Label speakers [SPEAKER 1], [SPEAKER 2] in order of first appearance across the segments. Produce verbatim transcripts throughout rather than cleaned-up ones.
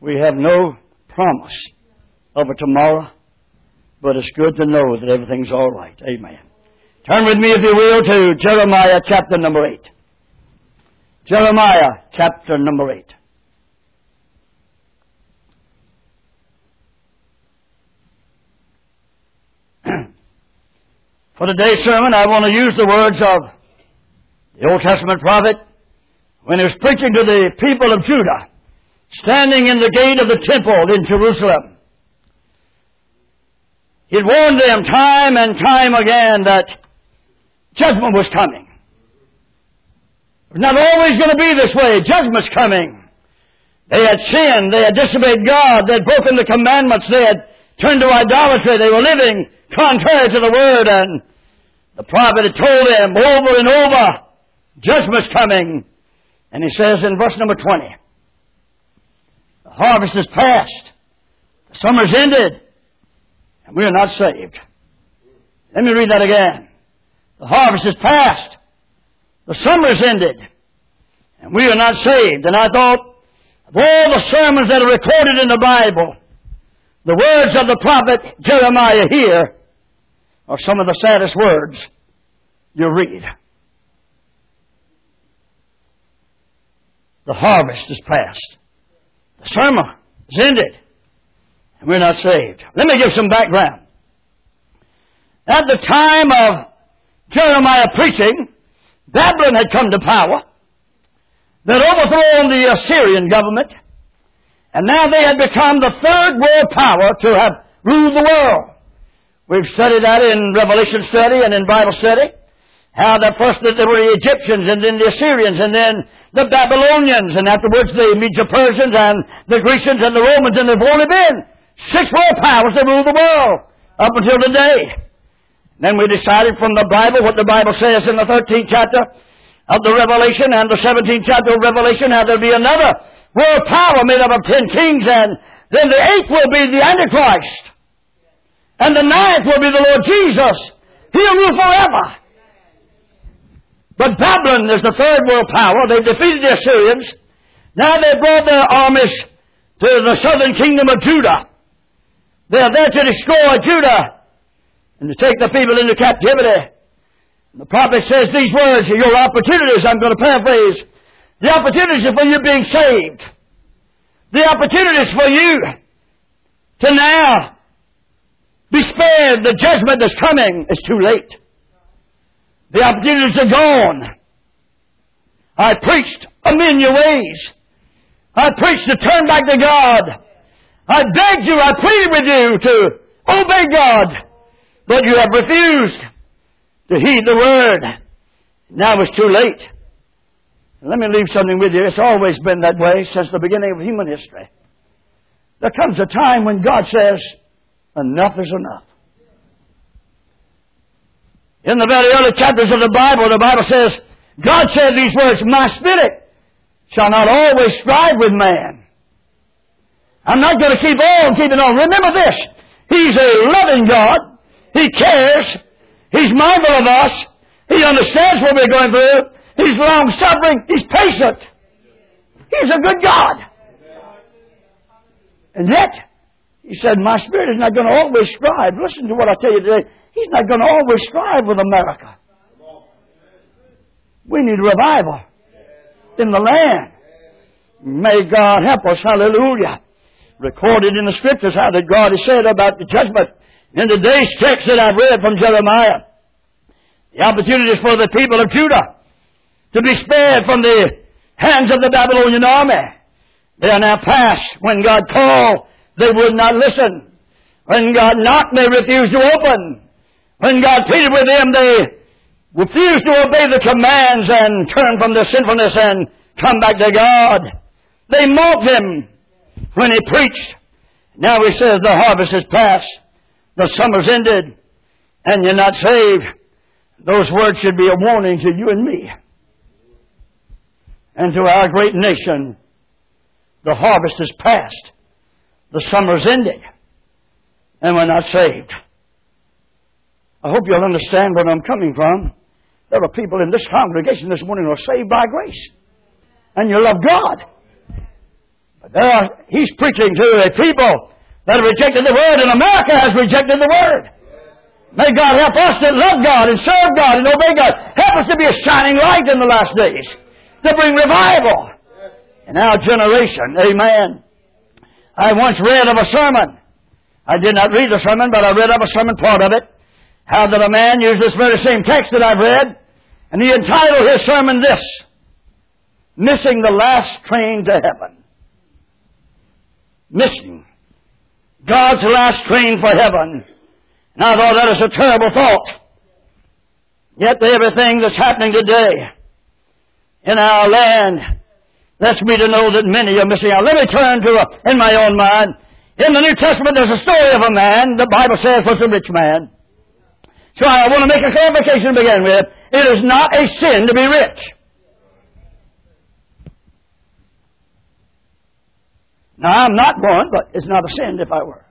[SPEAKER 1] We have no promise of a tomorrow, but it's good to know that everything's all right. Amen. Turn with me, if you will, to Jeremiah chapter number eight. Jeremiah chapter number eight. For today's sermon, I want to use the words of the Old Testament prophet when he was preaching to the people of Judah, standing in the gate of the temple in Jerusalem. He warned them time and time again that judgment was coming. It was not always going to be this way. Judgment's coming. They had sinned. They had disobeyed God. They had broken the commandments. They had turned to idolatry. They were living contrary to the Word. And the prophet had told them over and over, judgment's coming. And he says in verse number twenty, the harvest is past. The summer's ended. And we are not saved. Let me read that again. The harvest is past. The summer's ended. And we are not saved. And I thought, of all the sermons that are recorded in the Bible, the words of the prophet Jeremiah here are some of the saddest words you'll read. The harvest is past. The summer is ended. And we're not saved. Let me give some background. At the time of Jeremiah preaching, Babylon had come to power. They had overthrown the Assyrian government. And now they had become the third world power to have ruled the world. We've studied that in Revelation study and in Bible study. How that first there were the Egyptians and then the Assyrians and then the Babylonians and afterwards the Medo-Persians and the Grecians and the Romans, and there've only been six world powers that ruled the world up until today. Then we decided from the Bible what the Bible says in the thirteenth chapter of the Revelation and the seventeenth chapter of Revelation, how there'll be another world power made up of ten kings, and then the eighth will be the Antichrist. And the ninth will be the Lord Jesus. He'll rule forever. But Babylon is the third world power. They've defeated the Assyrians. Now they've brought their armies to the southern kingdom of Judah. They are there to destroy Judah and to take the people into captivity. And the prophet says these words, your opportunities, I'm going to paraphrase, the opportunities are for you being saved. The opportunities for you to now be spared the judgment that's coming. It's too late. The opportunities are gone. I preached, amend your ways. I preached to turn back to God. I begged you, I pleaded with you to obey God. But you have refused to heed the Word. Now it's too late. Let me leave something with you. It's always been that way since the beginning of human history. There comes a time when God says, enough is enough. In the very early chapters of the Bible, the Bible says, God said these words, my spirit shall not always strive with man. I'm not going to keep on keeping on. Remember this. He's a loving God. He cares. He's mindful of us. He understands what we're going through. He's long-suffering. He's patient. He's a good God. And yet, He said, my spirit is not going to always strive. Listen to what I tell you today. He's not going to always strive with America. We need revival in the land. May God help us. Hallelujah. Recorded in the Scriptures how that God has said about the judgment. In today's text that I've read from Jeremiah, the opportunities for the people of Judah to be spared from the hands of the Babylonian army, they are now past. When God called, they would not listen. When God knocked, they refused to open. When God pleaded with them, they refused to obey the commands and turn from their sinfulness and come back to God. They mocked Him when He preached. Now He says the harvest is past. The summer's ended. And you're not saved. Those words should be a warning to you and me. And to our great nation. The harvest is past. The summer's ended. And we're not saved. I hope you'll understand where I'm coming from. There are people in this congregation this morning who are saved by grace. And you love God. But There are, he's preaching to a people that have rejected the Word, and America has rejected the Word. May God help us to love God and serve God and obey God. Help us to be a shining light in the last days, to bring revival in our generation. Amen. I once read of a sermon. I did not read the sermon, but I read of a sermon part of it. How that a man used this very same text that I've read, and he entitled his sermon this: Missing the Last Train to Heaven. Missing God's last train for heaven. And I thought that is a terrible thought. Yet everything that's happening today in our land lets me to know that many are missing out. Let me turn to, a, in my own mind, in the New Testament there's a story of a man, the Bible says was a rich man. So I want to make a clarification to begin with. It is not a sin to be rich. Now, I'm not one, but it's not a sin if I were.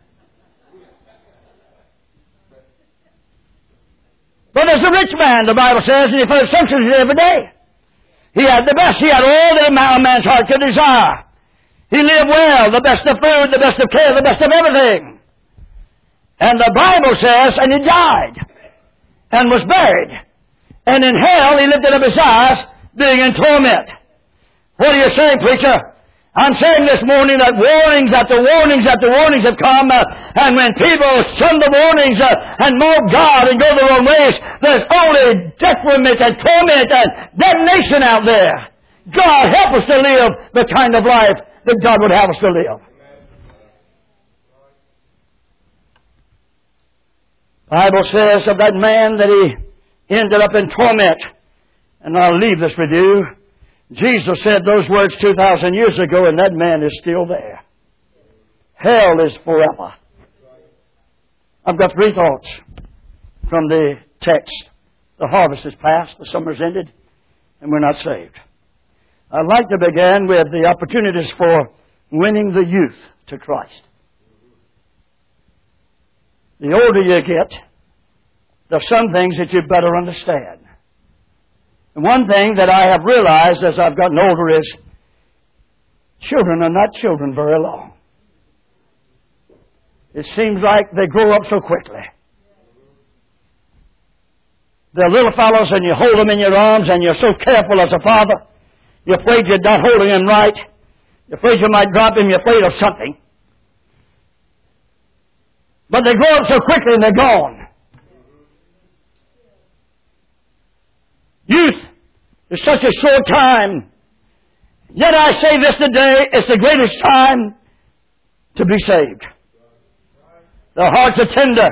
[SPEAKER 1] But there's a rich man, the Bible says, and he fed sumptuously every day. He had the best. He had all that a man's heart could desire. He lived well, the best of food, the best of care, the best of everything. And the Bible says, and he died, and was buried. And in hell he lifted up his eyes, being in torment. What are you saying, preacher? I'm saying this morning that warnings after warnings after warnings have come, uh, and when people shun the warnings uh, and mock God and go their own ways, there's only detriment and torment and damnation out there. God help us to live the kind of life that God would have us to live. The Bible says of that man that he ended up in torment. And I'll leave this with you. Jesus said those words two thousand years ago, and that man is still there. Hell is forever. I've got three thoughts from the text. The harvest is past, the summer's ended, and we're not saved. I'd like to begin with the opportunities for winning the youth to Christ. The older you get, there's some things that you better understand. And one thing that I have realized as I've gotten older is children are not children very long. It seems like they grow up so quickly. They're little fellows and you hold them in your arms and you're so careful as a father. You're afraid you're not holding him right. You're afraid you might drop him. You're afraid of something. But they grow up so quickly and they're gone. Youth is such a short time. Yet I say this today, it's the greatest time to be saved. Their hearts are tender.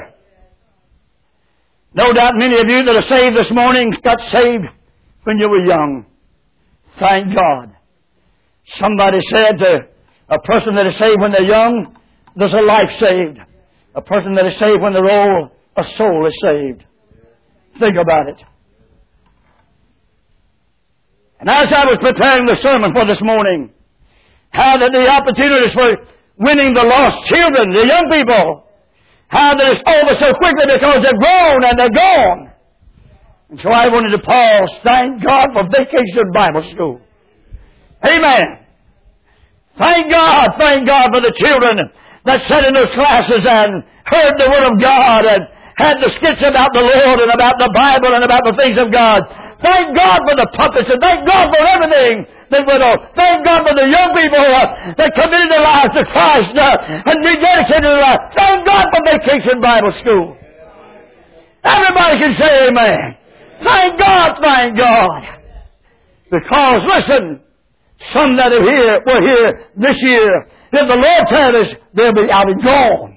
[SPEAKER 1] No doubt many of you that are saved this morning got saved when you were young. Thank God. Somebody said to a person that is saved when they're young, there's a life saved. A person that is saved when they're old, a soul is saved. Think about it. And as I was preparing the sermon for this morning, how that the opportunities for winning the lost children, the young people, how that it's over so quickly because they're grown and they're gone. And so I wanted to pause. Thank God for Vacation Bible School. Amen. Thank God, thank God for the children that sat in those classes and heard the Word of God and had the skits about the Lord and about the Bible and about the things of God. Thank God for the puppets and thank God for everything that went on. Thank God for the young people uh, that committed their lives to Christ uh, and rededicated their lives. Thank God for Vacation Bible School. Everybody can say amen. Thank God, thank God. Because, listen, some that are here, were here this year, if the Lord tarries, they'll be out and gone.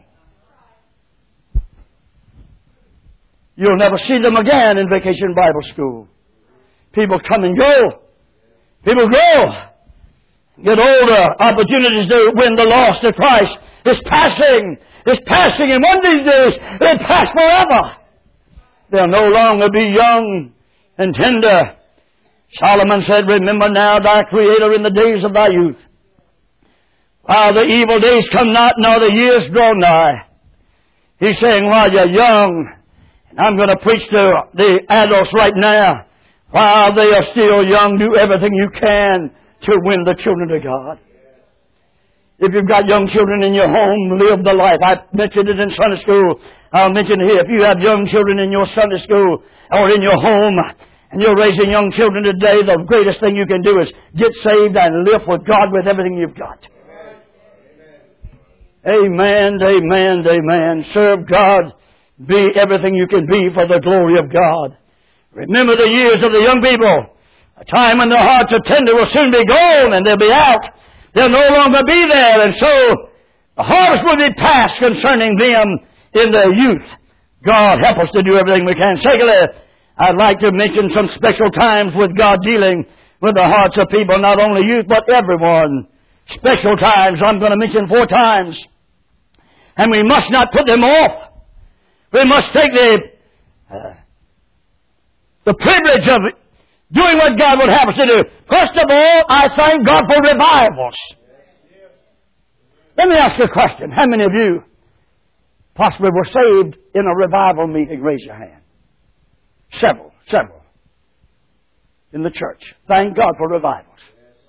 [SPEAKER 1] You'll never see them again in Vacation Bible School. People come and go. People grow. Get older. Opportunities to win the lost to Christ is passing. It's passing. And one of these days, it'll pass forever. They'll no longer be young and tender. Solomon said, remember now thy Creator in the days of thy youth, while the evil days come not, nor the years draw nigh. He's saying, while you're young, and I'm going to preach to the adults right now, while they are still young, do everything you can to win the children of God. If you've got young children in your home, live the life. I mentioned it in Sunday school. I'll mention it here. If you have young children in your Sunday school or in your home, and you're raising young children today, the greatest thing you can do is get saved and live with God with everything you've got. Amen, amen, amen. Serve God. Be everything you can be for the glory of God. Remember the years of the young people. A time when their hearts are tender will soon be gone and they'll be out. They'll no longer be there. And so the harvest will be past concerning them in their youth. God help us to do everything we can. Secondly, I'd like to mention some special times with God dealing with the hearts of people, not only youth, but everyone. Special times, I'm going to mention four times. And we must not put them off. We must take the, uh, the privilege of doing what God would have us to do. First of all, I thank God for revivals. Let me ask you a question. How many of you possibly were saved in a revival meeting? Raise your hand. Several, several. In the church. Thank God for revivals.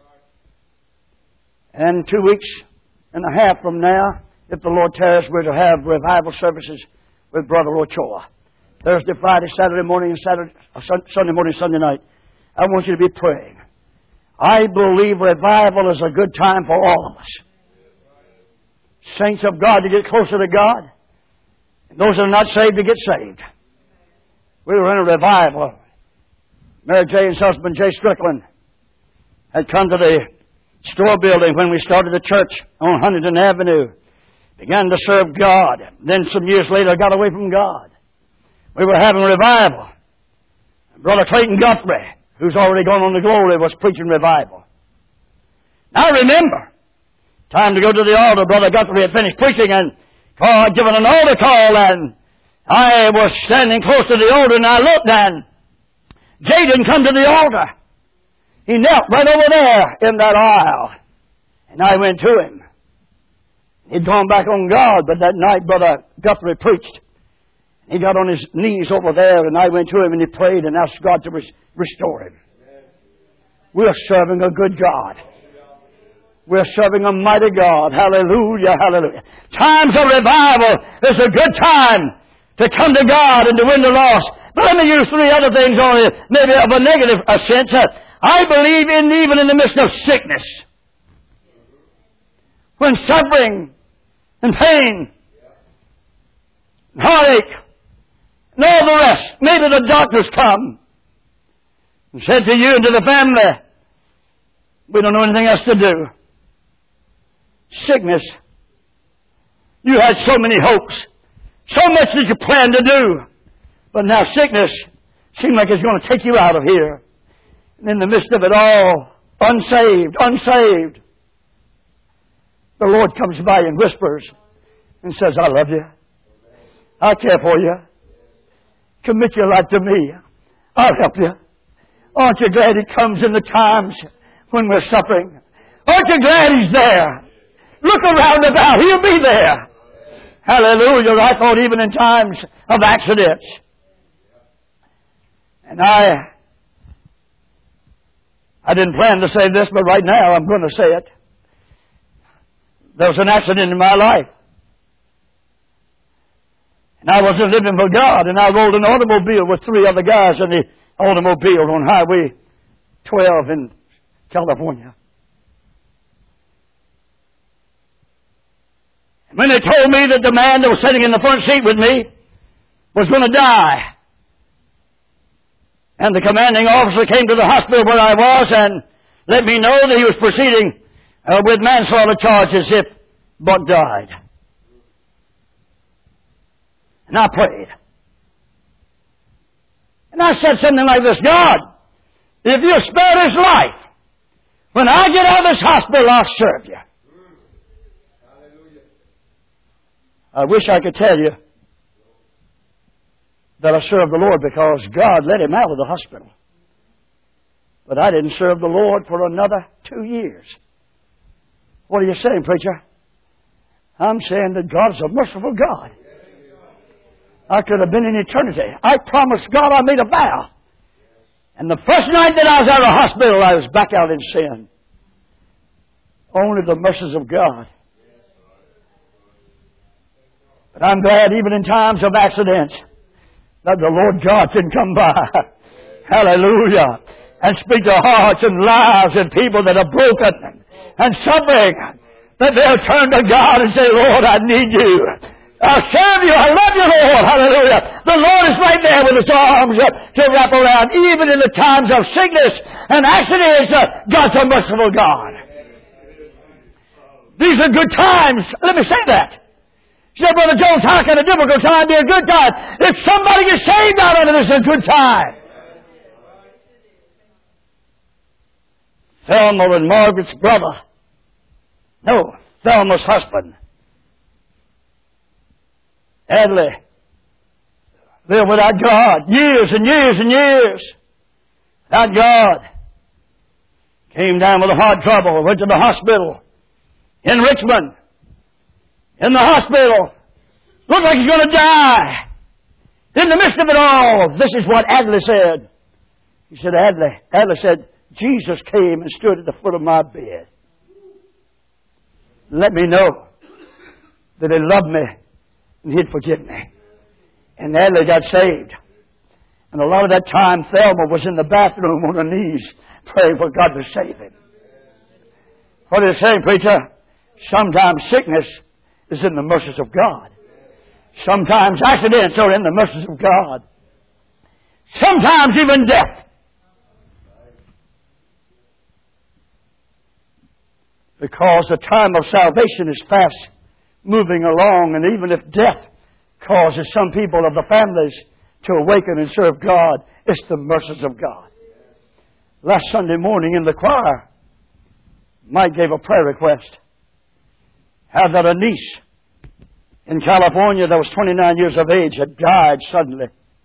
[SPEAKER 1] And two weeks and a half from now, if the Lord tarries, we're to have revival services with Brother Ochoa. Thursday, Friday, Saturday morning, and Saturday, Sunday morning, Sunday night. I want you to be praying. I believe revival is a good time for all of us. Saints of God to get closer to God. And those that are not saved to get saved. We were in a revival. Mary Jane's husband, Jay Strickland, had come to the store building when we started the church on Huntington Avenue. Began to serve God. Then some years later got away from God. We were having revival. Brother Clayton Guthrie, who's already gone on to glory, was preaching revival. Now remember, time to go to the altar. Brother Guthrie had finished preaching and God had given an altar call, and I was standing close to the altar and I looked, and Jay didn't come to the altar. He knelt right over there in that aisle. And I went to him. He'd gone back on God, but that night Brother Guthrie preached. He got on his knees over there, and I went to him and he prayed and asked God to res- restore him. We're serving a good God. We're serving a mighty God. Hallelujah, hallelujah. Times of revival is a good time to come to God and to win the lost. But let me use three other things on it, maybe of a negative a sense. I believe in even in the midst of sickness, when suffering and pain, and heartache, and all the rest, maybe the doctors come and said to you and to the family, we don't know anything else to do. Sickness. You had so many hopes, so much that you planned to do, but now sickness seems like it's going to take you out of here. And in the midst of it all, unsaved, unsaved, the Lord comes by and whispers and says, I love you. I care for you. Commit your life to me. I'll help you. Aren't you glad He comes in the times when we're suffering? Aren't you glad He's there? Look around about. He'll be there. Hallelujah. I thought even in times of accidents. And I, I didn't plan to say this, but right now I'm going to say it. There was an accident in my life. And I wasn't living for God, and I rolled an automobile with three other guys in the automobile on Highway twelve in California. And when they told me that the man that was sitting in the front seat with me was going to die, and the commanding officer came to the hospital where I was and let me know that he was proceeding uh, with manslaughter charges if Buck died. And I prayed. And I said something like this, God, if you spare his life, when I get out of this hospital, I'll serve you. I wish I could tell you that I served the Lord because God let him out of the hospital. But I didn't serve the Lord for another two years. What are you saying, preacher? I'm saying that God's a merciful God. I could have been in eternity. I promised God, I made a vow. And the first night that I was out of the hospital, I was back out in sin. Only the mercies of God. But I'm glad even in times of accidents that the Lord God can come by. Hallelujah. And speak to hearts and lives and people that are broken and suffering. That they'll turn to God and say, Lord, I need you. I'll serve you. I love you, Lord. Hallelujah. The Lord is right there with His arms up to wrap around. Even in the times of sickness and accidents, uh, God's a merciful God. These are good times. Let me say that. You say, Brother Jones, how can a difficult time be a good time? If somebody gets saved out of it, it's a good time. Thelma and Margaret's brother. No, Thelma's husband. Adley lived without God years and years and years. Without God. Came down with a heart trouble. Went to the hospital in Richmond. In the hospital. Looked like he's going to die. In the midst of it all, this is what Adley said. He said, Adley, Adley said, Jesus came and stood at the foot of my bed. Let me know that He loved me and He'd forgive me. And Adley got saved. And a lot of that time, Thelma was in the bathroom on her knees praying for God to save him. What are you saying, preacher? Sometimes sickness is in the mercies of God. Sometimes accidents are in the mercies of God. Sometimes even death. Because the time of salvation is fast moving along, and even if death causes some people of the families to awaken and serve God, it's the mercies of God. Last Sunday morning in the choir, Mike gave a prayer request. Had that a niece in California that was twenty-nine years of age had died suddenly.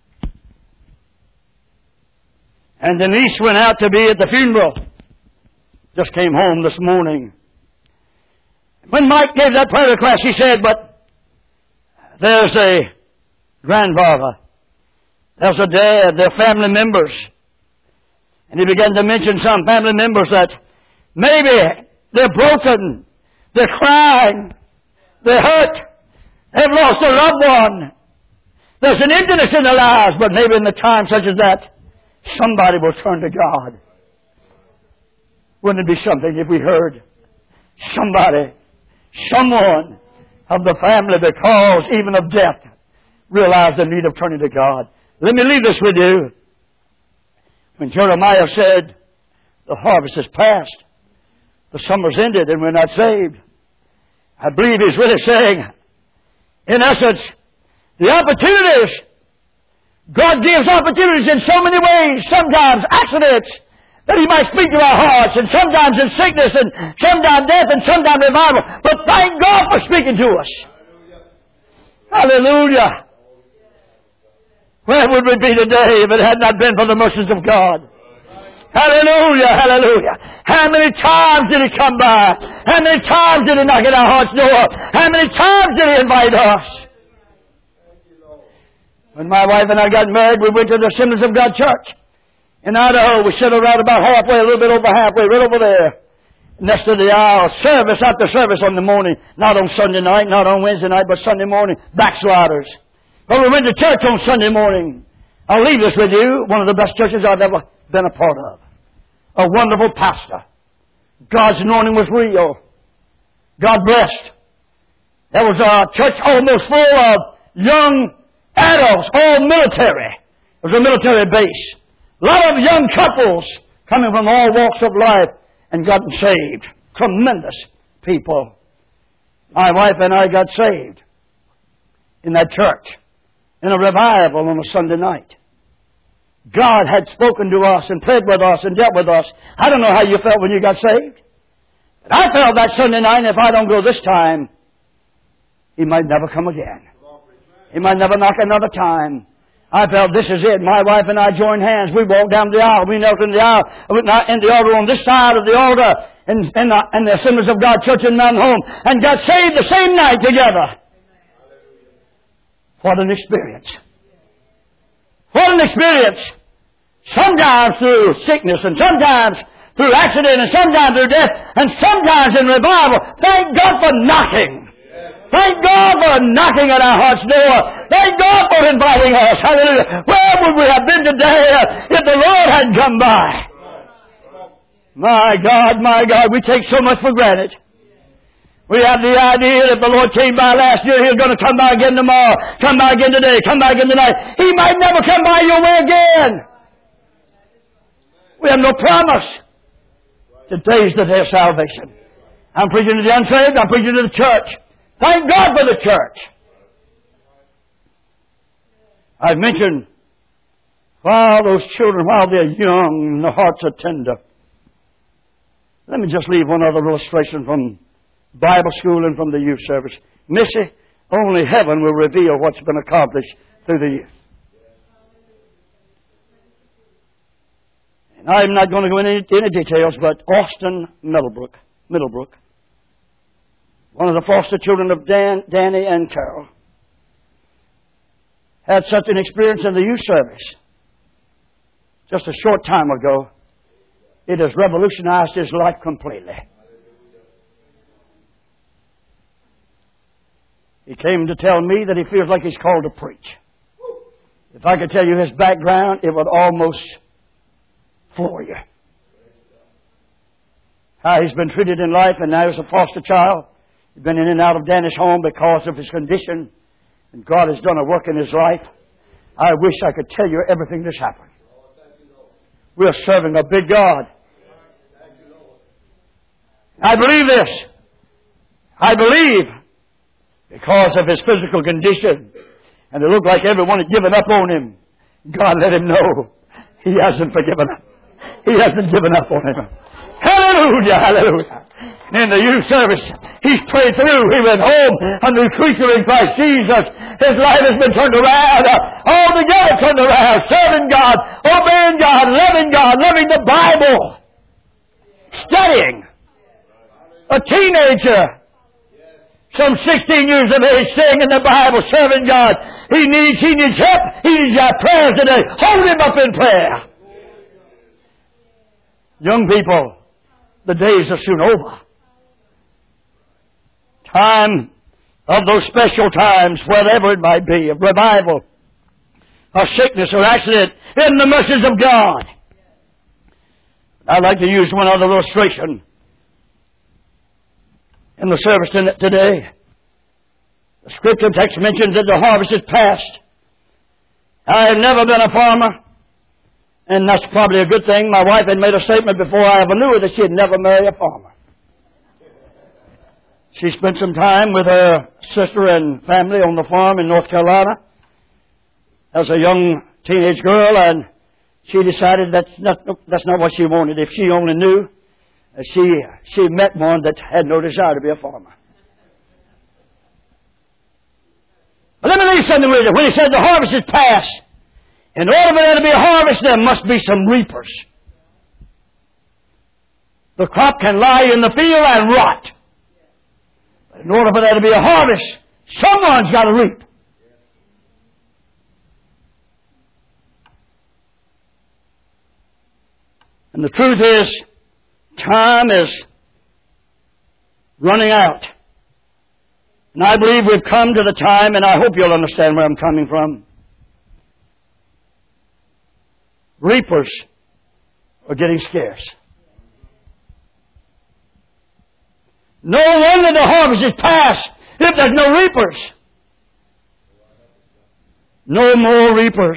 [SPEAKER 1] And the niece went out to be at the funeral. Just came home this morning. When Mike gave that prayer request, he said, but there's a grandfather, there's a dad, there are family members. And he began to mention some family members that maybe they're broken, they're crying, they're hurt, they've lost a loved one. There's an emptiness in their lives, but maybe in the time such as that, somebody will turn to God. Wouldn't it be something if we heard somebody, someone of the family, because even of death, realize the need of turning to God? Let me leave this with you. When Jeremiah said, the harvest is past, the summer's ended, and we're not saved, I believe he's really saying, in essence, the opportunities, God gives opportunities in so many ways, sometimes accidents, that He might speak to our hearts, and sometimes in sickness, and sometimes death, and sometimes revival. But thank God for speaking to us. Hallelujah. Hallelujah. Where would we be today if it had not been for the mercies of God? Hallelujah, hallelujah. How many times did He come by? How many times did He knock at our heart's door? How many times did He invite us? When my wife and I got married, we went to the Assemblies of God Church in Idaho. We sat around about halfway, a little bit over halfway, right over there, next to the aisle. Service after service on the morning. Not on Sunday night, not on Wednesday night, but Sunday morning. Backsliders. But we went to church on Sunday morning. I'll leave this with you. One of the best churches I've ever been a part of. A wonderful pastor. God's anointing was real. God blessed. There was a church almost full of young adults, all military. It was a military base. A lot of young couples coming from all walks of life and gotten saved. Tremendous people. My wife and I got saved in that church in a revival on a Sunday night. God had spoken to us and prayed with us and dealt with us. I don't know how you felt when you got saved. But I felt that Sunday night, if I don't go this time, He might never come again. He might never knock another time. I felt this is it. My wife and I joined hands. We walked down the aisle. We knelt in the aisle, in the altar on this side of the altar in, in, the, in the Assemblies of God Church in Mountain Home, and got saved the same night together. What an experience. What an experience. Sometimes through sickness and sometimes through accident, and sometimes through death, and sometimes in revival. Thank God for knocking. Thank God for knocking at our heart's door. Thank God for inviting us. Hallelujah. Where would we have been today if the Lord hadn't come by? My God, my God, we take so much for granted. We have the idea that if the Lord came by last year, He's going to come by again tomorrow, come by again today, come by again tonight. He might never come by your way again. We have no promise. Today's the day of salvation. I'm preaching to the unsaved. I'm preaching to the church. Thank God for the church. I've mentioned while those children, while they're young and their hearts are tender. Let me just leave one other illustration from Bible school and from the youth service. Missy, only heaven will reveal what's been accomplished through the youth. And I'm not going to go into any, any details, but Austin Middlebrook, Middlebrook, one of the foster children of Dan, Danny and Carol, had such an experience in the youth service just a short time ago. It has revolutionized his life completely. He came to tell me that he feels like he's called to preach. If I could tell you his background, it would almost floor you. How he's been treated in life, and now as a foster child. He's been in and out of Danny's home because of his condition, and God has done a work in his life. I wish I could tell you everything that's happened. We're serving a big God. I believe this. I believe because of his physical condition, and it looked like everyone had given up on him, God let him know He hasn't forgiven him. He hasn't given up on him. Hallelujah, hallelujah. In the youth service, he's prayed through. He went home a new creature in Christ Jesus. His life has been turned around, uh, altogether turned around, serving God, obeying God, loving God, loving the Bible, studying. A teenager, some sixteen years of age, staying in the Bible, serving God. He needs, he needs help. He needs our prayers today. Hold him up in prayer. Young people, the days are soon over. Time of those special times, whatever it might be, of revival, of sickness or accident, in the mercies of God. I'd like to use one other illustration in the service today. The scripture text mentions that the harvest is past. I have never been a farmer, and that's probably a good thing. My wife had made a statement before I ever knew her that she'd never marry a farmer. She spent some time with her sister and family on the farm in North Carolina as a young teenage girl, and she decided that's not, that's not what she wanted. If she only knew, she, she met one that had no desire to be a farmer. But let me leave something with you. When he said the harvest is past, in order for there to be a harvest, there must be some reapers. The crop can lie in the field and rot. But in order for there to be a harvest, someone's got to reap. And the truth is, time is running out. And I believe we've come to the time, and I hope you'll understand where I'm coming from. Reapers are getting scarce. No wonder the harvest is past if there's no reapers. No more reapers.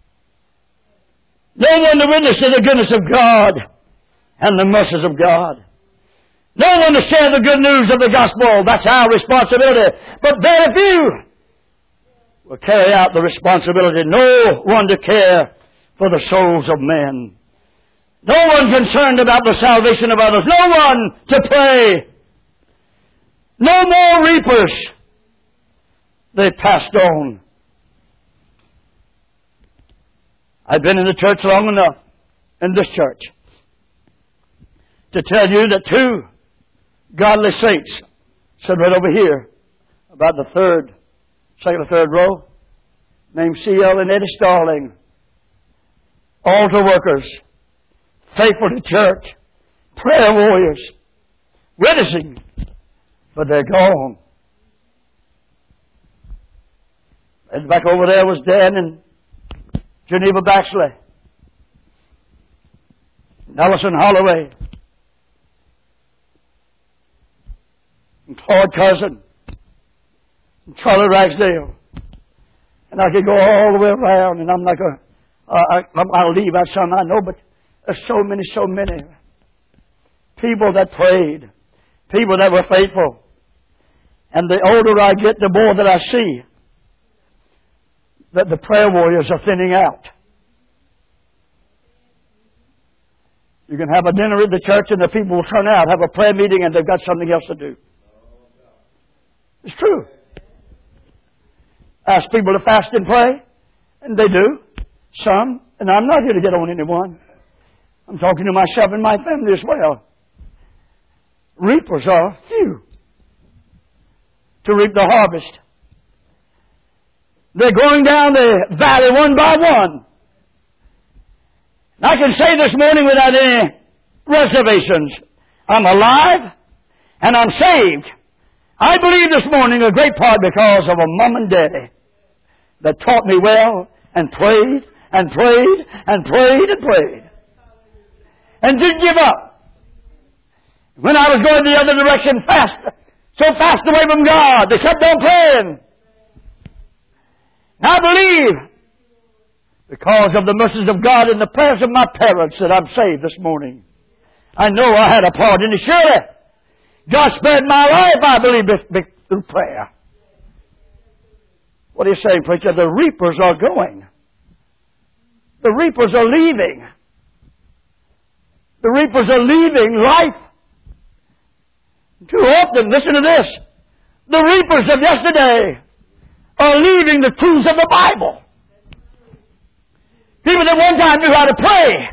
[SPEAKER 1] No one to witness to the goodness of God and the mercies of God. No one to share the good news of the gospel. That's our responsibility. But very few will carry out the responsibility. No one to care for the souls of men. No one concerned about the salvation of others. No one to pray. No more reapers. They passed on. I've been in the church long enough, in this church, to tell you that two godly saints sit right over here, about the third, second or third row, named C L and Eddie Starling, altar workers, faithful to church, prayer warriors witnessing, but they're gone. And back over there was Dan and Geneva Baxley, Nelson Holloway, and Claude Cousin, and Charlie Ragsdale. And I could go all the way around, and I'm not going to, uh, I'll leave out some I know, but there's so many, so many people that prayed, people that were faithful. And the older I get, the more that I see that the prayer warriors are thinning out. You can have a dinner at the church and the people will turn out, have a prayer meeting, and they've got something else to do. It's true. Ask people to fast and pray, and they do. Some, and I'm not here to get on anyone. I'm talking to myself and my family as well. Reapers are few to reap the harvest. They're going down the valley one by one. I can say this morning without any reservations, I'm alive and I'm saved. I believe this morning a great part because of a mom and daddy that taught me well and prayed and prayed and prayed and prayed and didn't give up. When I was going the other direction fast, so fast away from God, they kept on praying. I believe, because of the mercies of God and the prayers of my parents, that I'm saved this morning. I know I had a part in it. Surely, God spared my life, I believe, through prayer. What are you saying, preacher? The reapers are going. The reapers are leaving. The reapers are leaving life. Too often, listen to this, the reapers of yesterday are leaving the truths of the Bible. People that one time knew how to pray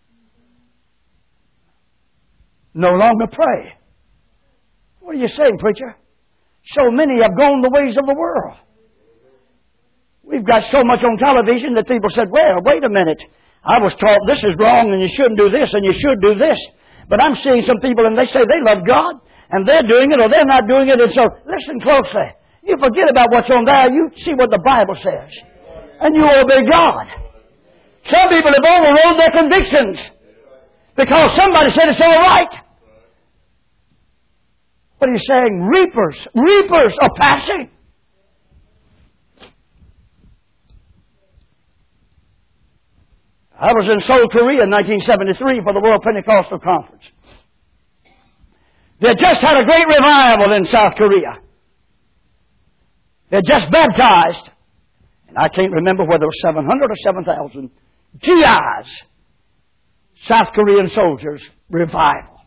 [SPEAKER 1] no longer pray. What are you saying, preacher? So many have gone the ways of the world. We've got so much on television that people said, well, wait a minute. I was taught this is wrong and you shouldn't do this and you should do this. But I'm seeing some people and they say they love God and they're doing it or they're not doing it. And so listen closely. You forget about what's on there. You see what the Bible says. And you obey God. Some people have overrode their convictions because somebody said it's all right. What are you saying? Reapers. Reapers are passing. I was in Seoul, Korea in nineteen seventy-three for the World Pentecostal Conference. They had just had a great revival in South Korea. They had just baptized, and I can't remember whether it was seven hundred or seven thousand G Is, South Korean soldiers, revival.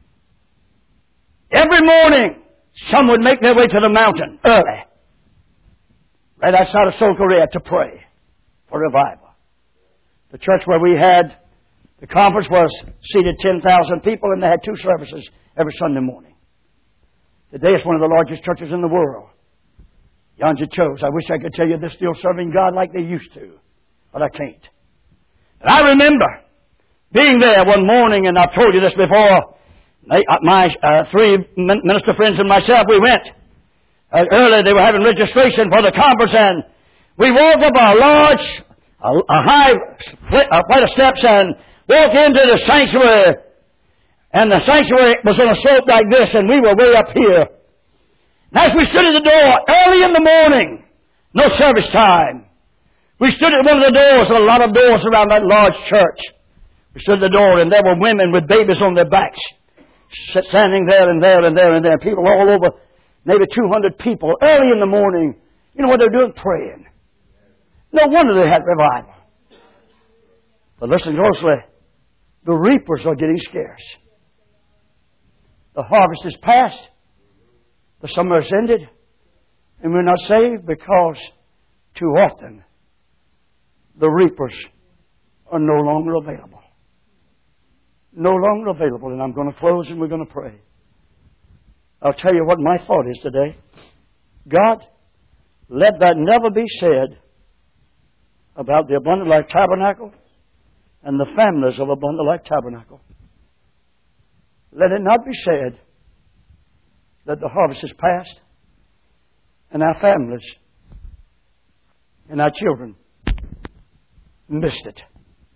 [SPEAKER 1] Every morning, some would make their way to the mountain early, right outside of Seoul, Korea, to pray for revival. The church where we had the conference was seated ten thousand people, and they had two services every Sunday morning. Today it's one of the largest churches in the world. Yonja chose. I wish I could tell you they're still serving God like they used to, but I can't. And I remember being there one morning, and I've told you this before. My uh, three minister friends and myself, we went. Uh, early they were having registration for the conference, and we walked up a large, a, a high a flight of steps and walked into the sanctuary. And the sanctuary was on a slope like this, and we were way up here. And as we stood at the door early in the morning, no service time, we stood at one of the doors, a lot of doors around that large church. We stood at the door, and there were women with babies on their backs, standing there and there and there and there. People all over, maybe two hundred people, early in the morning. You know what they're doing? Praying. No wonder they had revival. But listen closely. The reapers are getting scarce. The harvest is past. The summer has ended. And we're not saved because too often the reapers are no longer available. No longer available. And I'm going to close and we're going to pray. I'll tell you what my thought is today. God, let that never be said about the Abundant Life Tabernacle and the families of Abundant Life Tabernacle. Let it not be said that the harvest is past and our families and our children missed it.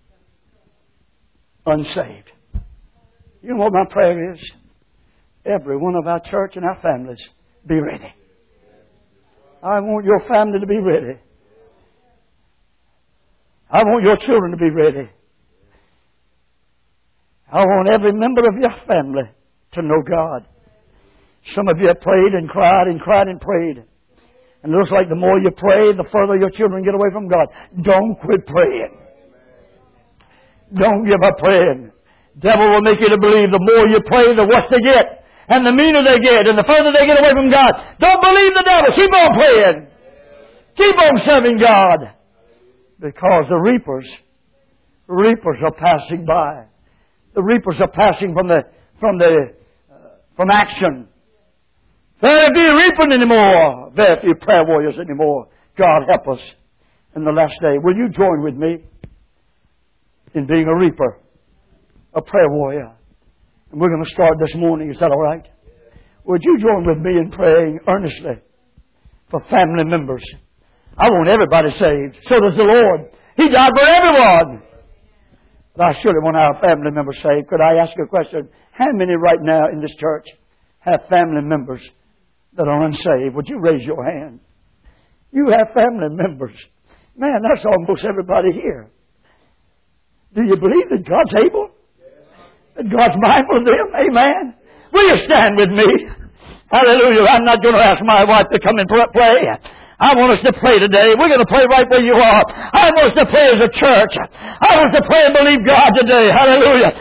[SPEAKER 1] Unsaved. You know what my prayer is? Every one of our church and our families be ready. I want your family to be ready. I want your children to be ready. I want every member of your family to know God. Some of you have prayed and cried and cried and prayed. And it looks like the more you pray, the further your children get away from God. Don't quit praying. Don't give up praying. Devil will make you to believe the more you pray, the worse they get. And the meaner they get. And the further they get away from God. Don't believe the devil. Keep on praying. Keep on serving God. Because the reapers, reapers are passing by. The reapers are passing from the, from the, uh, from action. There be reaping anymore. There be prayer warriors anymore. God help us in the last day. Will you join with me in being a reaper, a prayer warrior? And we're going to start this morning. Is that all right? Would you join with me in praying earnestly for family members? I want everybody saved. So does the Lord. He died for everyone. But I surely want our family members saved. Could I ask you a question? How many right now in this church have family members that are unsaved? Would you raise your hand? You have family members. Man, that's almost everybody here. Do you believe that God's able? That God's mindful of them? Amen. Will you stand with me? Hallelujah. I'm not going to ask my wife to come and play. I want us to pray today. We're going to pray right where you are. I want us to pray as a church. I want us to pray and believe God today. Hallelujah.